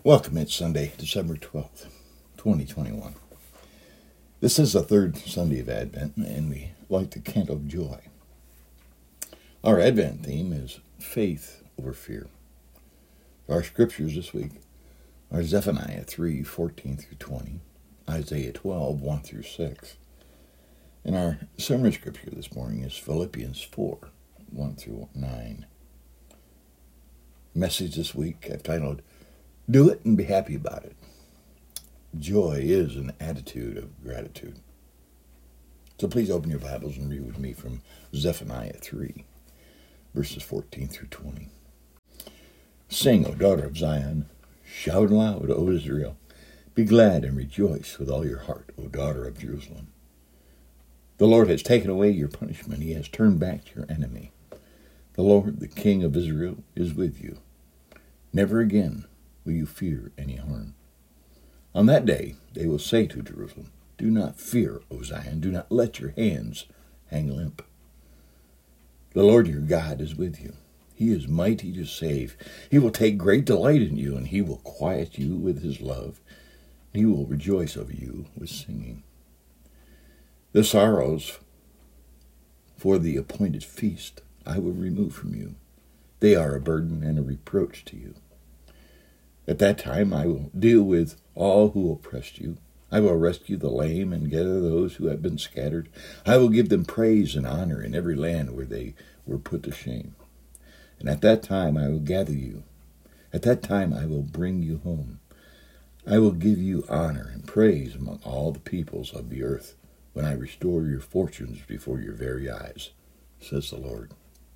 Welcome, it's Sunday, December 12th, 2021. This is the third Sunday of Advent, and we light the candle of joy. Our Advent theme is faith over fear. Our scriptures this week are Zephaniah 3:14 through 20, Isaiah 12:1 through 6. And our sermon scripture this morning is Philippians 4:1 through 9. Message this week I've titled, Do It and Be Happy About It. Joy is an attitude of gratitude. So please open your Bibles and read with me from Zephaniah 3, verses 14 through 20. Sing, O daughter of Zion. Shout aloud, O Israel. Be glad and rejoice with all your heart, O daughter of Jerusalem. The Lord has taken away your punishment. He has turned back your enemy. The Lord, the King of Israel, is with you. Never again will you fear any harm. On that day they will say to Jerusalem, Do not fear, O Zion, do not let your hands hang limp. The Lord your God is with you. He is mighty to save. He will take great delight in you, and he will quiet you with his love. He will rejoice over you with singing. The sorrows for the appointed feast I will remove from you. They are a burden and a reproach to you. At that time I will deal with all who oppressed you. I will rescue the lame and gather those who have been scattered. I will give them praise and honor in every land where they were put to shame. And at that time I will gather you. At that time I will bring you home. I will give you honor and praise among all the peoples of the earth when I restore your fortunes before your very eyes, says the Lord.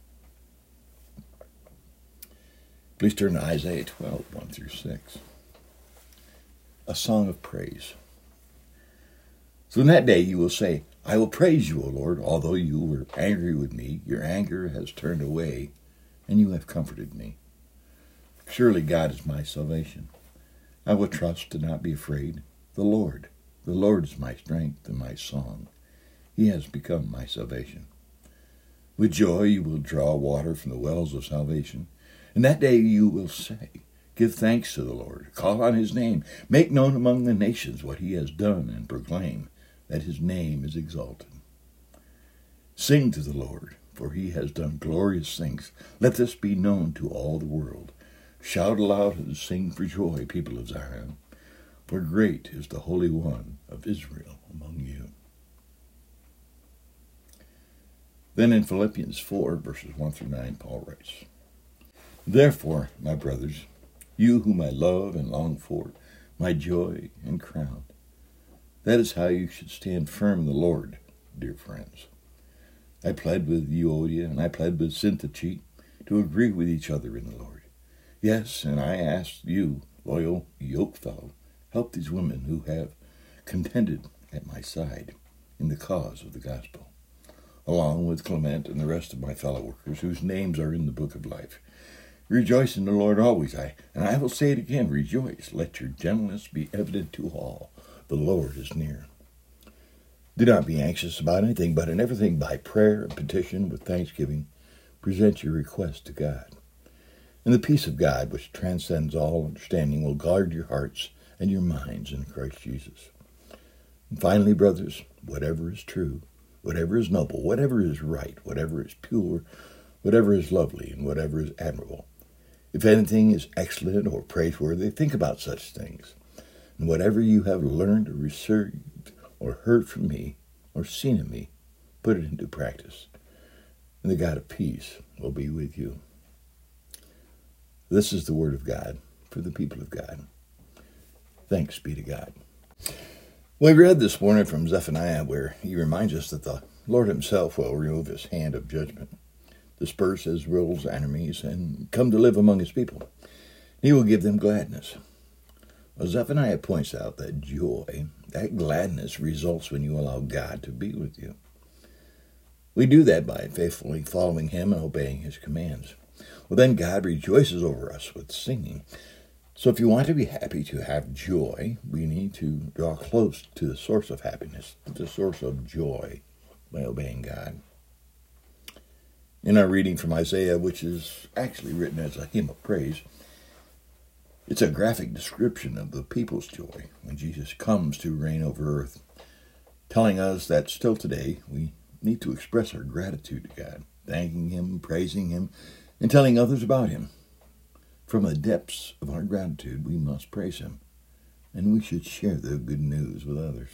Please turn to Isaiah 12:1 through 6. A song of praise. So in that day you will say, I will praise you, O Lord, although you were angry with me. Your anger has turned away, and you have comforted me. Surely God is my salvation. I will trust and not be afraid. The Lord is my strength and my song. He has become my salvation. With joy you will draw water from the wells of salvation. In that day you will say, Give thanks to the Lord, call on his name, make known among the nations what he has done, and proclaim that his name is exalted. Sing to the Lord, for he has done glorious things. Let this be known to all the world. Shout aloud and sing for joy, people of Zion, for great is the Holy One of Israel among you. Then in Philippians 4, verses 1 through 9, Paul writes, Therefore, my brothers, you whom I love and long for, my joy and crown, that is how you should stand firm in the Lord, dear friends. I pled with Euodia and I pled with Syntyche to agree with each other in the Lord. Yes, and I asked you, loyal yokefellow, help these women who have contended at my side in the cause of the gospel, along with Clement and the rest of my fellow workers whose names are in the book of life. Rejoice in the Lord always, and I will say it again, rejoice. Let your gentleness be evident to all. The Lord is near. Do not be anxious about anything, but in everything by prayer and petition with thanksgiving, present your requests to God. And the peace of God, which transcends all understanding, will guard your hearts and your minds in Christ Jesus. And finally, brothers, whatever is true, whatever is noble, whatever is right, whatever is pure, whatever is lovely, and whatever is admirable, if anything is excellent or praiseworthy, think about such things. And whatever you have learned or received or heard from me or seen in me, put it into practice. And the God of peace will be with you. This is the word of God for the people of God. Thanks be to God. We read this morning from Zephaniah where he reminds us that the Lord himself will remove his hand of judgment, disperse Israel's enemies, and come to live among his people. He will give them gladness. Well, Zephaniah points out that joy, that gladness, results when you allow God to be with you. We do that by faithfully following him and obeying his commands. Well, then God rejoices over us with singing. So if you want to be happy, to have joy, we need to draw close to the source of happiness, to the source of joy, by obeying God. In our reading from Isaiah, which is actually written as a hymn of praise, It's a graphic description of the people's joy when Jesus comes to reign over earth, telling us that still today we need to express our gratitude to God, thanking Him, praising Him, and telling others about Him. From the depths of our gratitude, we must praise Him, and we should share the good news with others.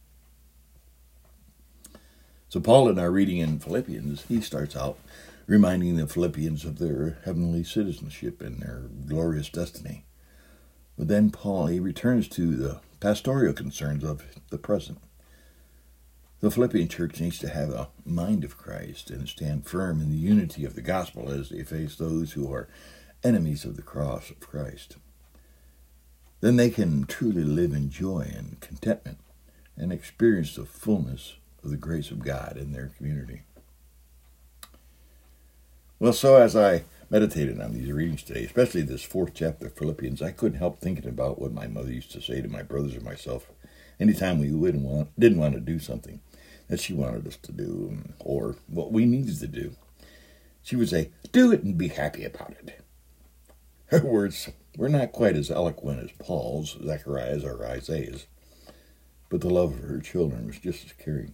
So Paul, in our reading in Philippians, he starts out reminding the Philippians of their heavenly citizenship and their glorious destiny. But then Paul, he returns to the pastoral concerns of the present. The Philippian church needs to have a mind of Christ and stand firm in the unity of the gospel as they face those who are enemies of the cross of Christ. Then they can truly live in joy and contentment and experience the fullness of the grace of God in their community. Well, so as I meditated on these readings today, especially this 4th chapter of Philippians, I couldn't help thinking about what my mother used to say to my brothers or myself anytime we didn't want to do something that she wanted us to do or what we needed to do. She would say, "Do it and be happy about it." Her words were not quite as eloquent as Paul's, Zechariah's, or Isaiah's, but the love of her children was just as caring.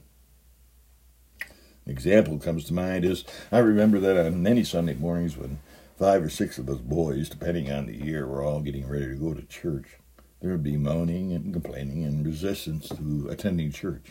An example comes to mind is I remember that on many Sunday mornings when 5 or 6 of us boys, depending on the year, were all getting ready to go to church, there would be moaning and complaining and resistance to attending church.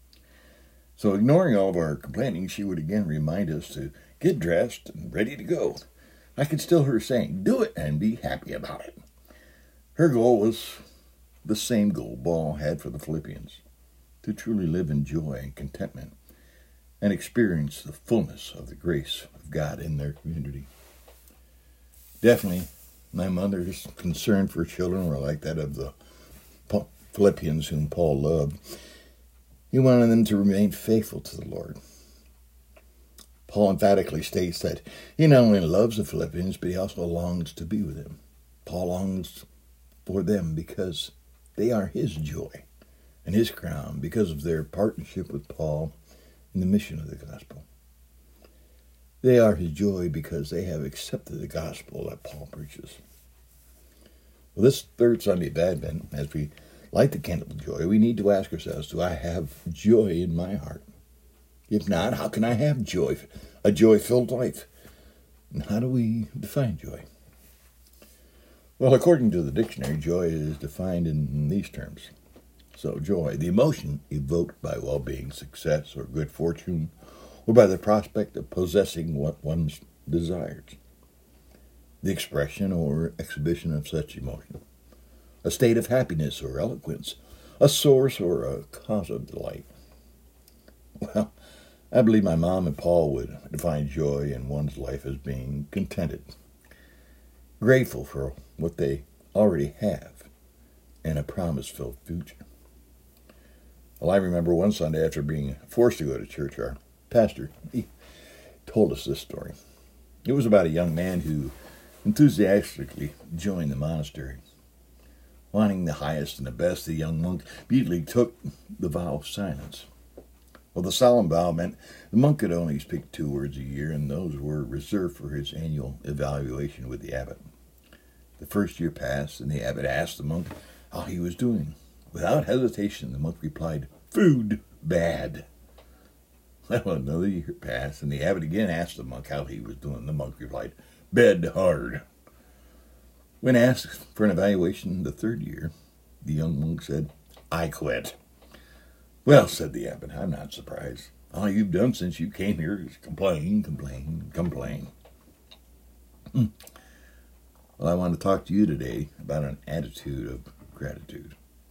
So ignoring all of our complaining, she would again remind us to get dressed and ready to go. I could still hear her saying, "Do it and be happy about it." Her goal was the same goal Paul had for the Philippians, to truly live in joy and contentment and experience the fullness of the grace of God in their community. Definitely, my mother's concern for children were like that of the Philippians whom Paul loved. He wanted them to remain faithful to the Lord. Paul emphatically states that he not only loves the Philippians, but he also longs to be with them. Paul longs for them because they are his joy and his crown because of their partnership with Paul in the mission of the gospel. They are his joy because they have accepted the gospel that Paul preaches. Well, this 3rd Sunday of Advent, as we light the candle of joy, we need to ask ourselves, do I have joy in my heart? If not, how can I have joy, a joy-filled life? And how do we define joy? Well, according to the dictionary, joy is defined in these terms. So, joy, the emotion evoked by well-being, success, or good fortune, or by the prospect of possessing what one desires. The expression or exhibition of such emotion. A state of happiness or eloquence, a source or a cause of delight. Well, I believe my mom and Paul would define joy in one's life as being contented, grateful for what they already have, and a promise-filled future. Well, I remember one Sunday after being forced to go to church, our pastor, he told us this story. It was about a young man who enthusiastically joined the monastery. Wanting the highest and the best, the young monk immediately took the vow of silence. Well, the solemn vow meant the monk could only speak 2 words a year, and those were reserved for his annual evaluation with the abbot. The first year passed, and the abbot asked the monk how he was doing. Without hesitation, the monk replied, "Food bad." Well, another year passed, and the abbot again asked the monk how he was doing. The monk replied, "Bed hard." When asked for an evaluation the 3rd year, the young monk said, "I quit." "Well," said the abbot, "I'm not surprised. All you've done since you came here is complain, complain, complain." Well, I want to talk to you today about an attitude of gratitude.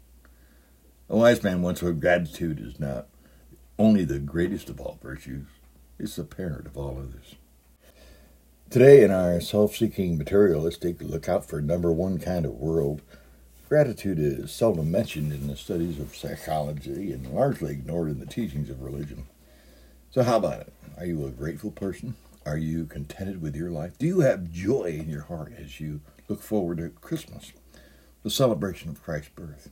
A wise man once wrote, "Gratitude is not only the greatest of all virtues, it's the parent of all others." Today, in our self-seeking, materialistic, look-out for number one kind of world, gratitude is seldom mentioned in the studies of psychology and largely ignored in the teachings of religion. So how about it? Are you a grateful person? Are you contented with your life? Do you have joy in your heart as you look forward to Christmas, the celebration of Christ's birth?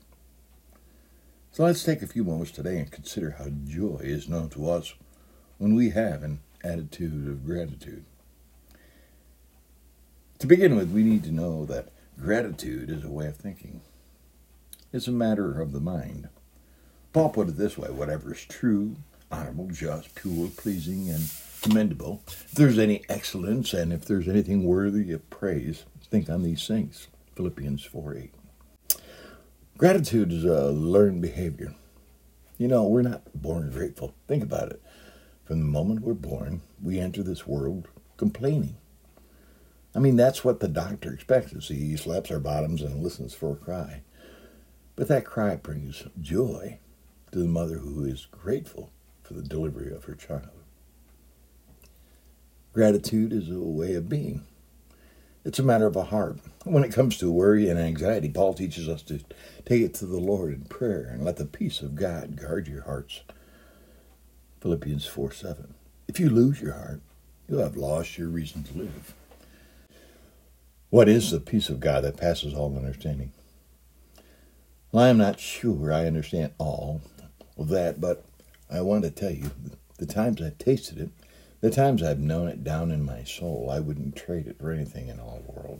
So let's take a few moments today and consider how joy is known to us when we have an attitude of gratitude. To begin with, we need to know that Gratitude is a way of thinking. It's a matter of the mind. Paul put it this way: whatever is true, honorable, just, pure, pleasing, and commendable, if there's any excellence and if there's anything worthy of praise, think on these things. Philippians 4:8. Gratitude is a learned behavior. You know, we're not born grateful. Think about it. From the moment we're born, we enter this world complaining. I mean, that's what the doctor expects us. He slaps our bottoms and listens for a cry. But that cry brings joy to the mother who is grateful for the delivery of her child. Gratitude is a way of being. It's a matter of a heart. When it comes to worry and anxiety, Paul teaches us to take it to the Lord in prayer and let the peace of God guard your hearts. Philippians 4:7. If you lose your heart, you'll have lost your reason to live. What is the peace of God that passes all understanding? Well, I am not sure I understand all of that, but I want to tell you, the times I've tasted it, the times I've known it down in my soul, I wouldn't trade it for anything in all the world.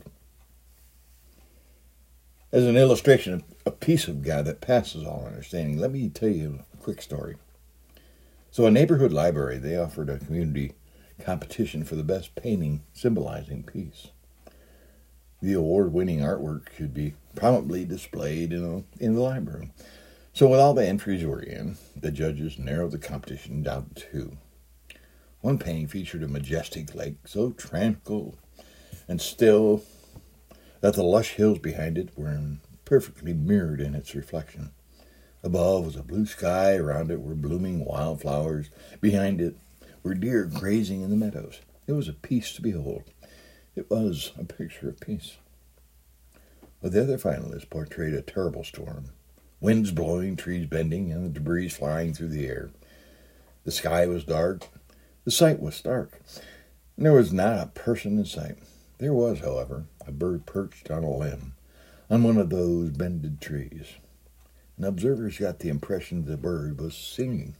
As an illustration of a peace of God that passes all understanding, let me tell you a quick story. So a neighborhood library, they offered a community competition for the best painting symbolizing peace. The award-winning artwork should be prominently displayed in the library. So with all the entries were in, the judges narrowed the competition down to two. One painting featured a majestic lake, so tranquil and still that the lush hills behind it were perfectly mirrored in its reflection. Above was a blue sky, around it were blooming wildflowers, behind it were deer grazing in the meadows. It was a peace to behold. It was a picture of peace. But the other finalists portrayed a terrible storm. Winds blowing, trees bending, and the debris flying through the air. The sky was dark. The sight was stark, and there was not a person in sight. There was, however, a bird perched on a limb on one of those bended trees. And observers got the impression the bird was singing.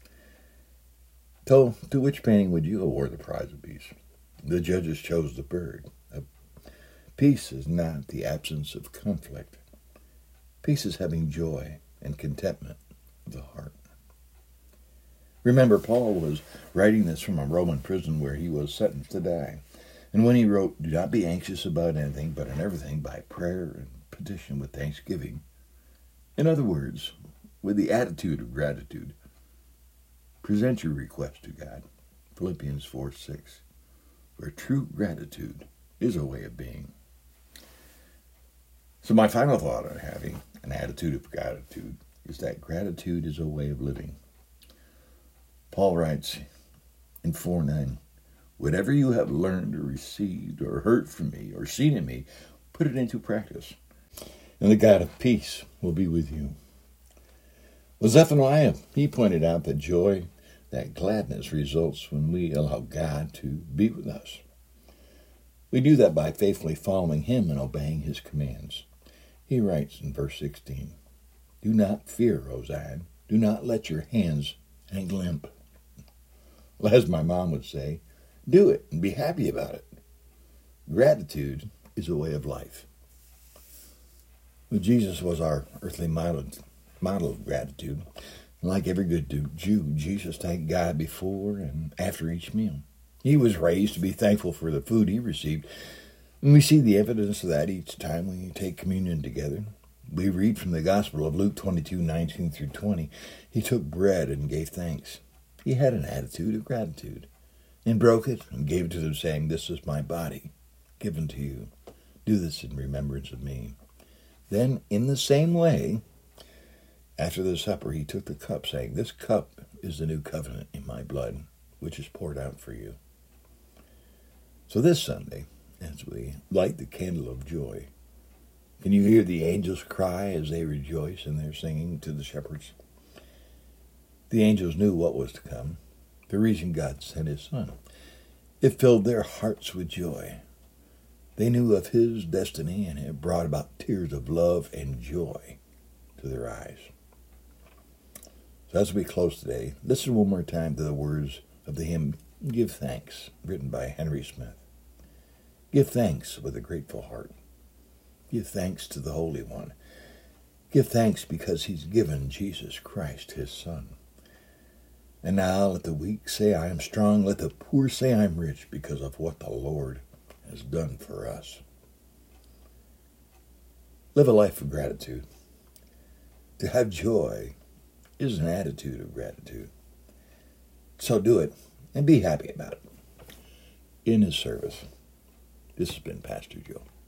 So, to which painting would you award the prize of peace? The judges chose the bird. Peace is not the absence of conflict. Peace is having joy and contentment of the heart. Remember, Paul was writing this from a Roman prison where he was sentenced to die. And when he wrote, "Do not be anxious about anything, but in everything by prayer and petition with thanksgiving." In other words, with the attitude of gratitude, present your request to God. Philippians 4:6. For true gratitude is a way of being. So my final thought on having an attitude of gratitude is that gratitude is a way of living. Paul writes in 4:9, "Whatever you have learned or received or heard from me or seen in me, put it into practice, and the God of peace will be with you." Well, Zephaniah, he pointed out that joy, that gladness results when we allow God to be with us. We do that by faithfully following him and obeying his commands. He writes in verse 16, "Do not fear, O Zion. Do not let your hands hang limp." Well, as my mom would say, do it and be happy about it. Gratitude is a way of life. Well, Jesus was our earthly model of gratitude. Like every good Jew, Jesus thanked God before and after each meal. He was raised to be thankful for the food he received. And we see the evidence of that each time we take communion together. We read from the Gospel of Luke 22:19 through 20. He took bread and gave thanks. He had an attitude of gratitude and broke it and gave it to them, saying, "This is my body given to you. Do this in remembrance of me." Then, in the same way, after the supper, he took the cup, saying, "This cup is the new covenant in my blood, which is poured out for you." So this Sunday, as we light the candle of joy, can you hear the angels cry as they rejoice in their singing to the shepherds? The angels knew what was to come, the reason God sent his Son. It filled their hearts with joy. They knew of his destiny, and it brought about tears of love and joy to their eyes. So as we close today, listen one more time to the words of the hymn, "Give Thanks," written by Henry Smith. Give thanks with a grateful heart, Give thanks to the Holy One. Give thanks because he's given Jesus Christ, his Son. And now let the weak say, I am strong. Let the poor say, I am rich because of what the Lord has done for us. Live a life of gratitude. To have joy is an attitude of gratitude. So do it and be happy about it. In his service, this has been Pastor Joe.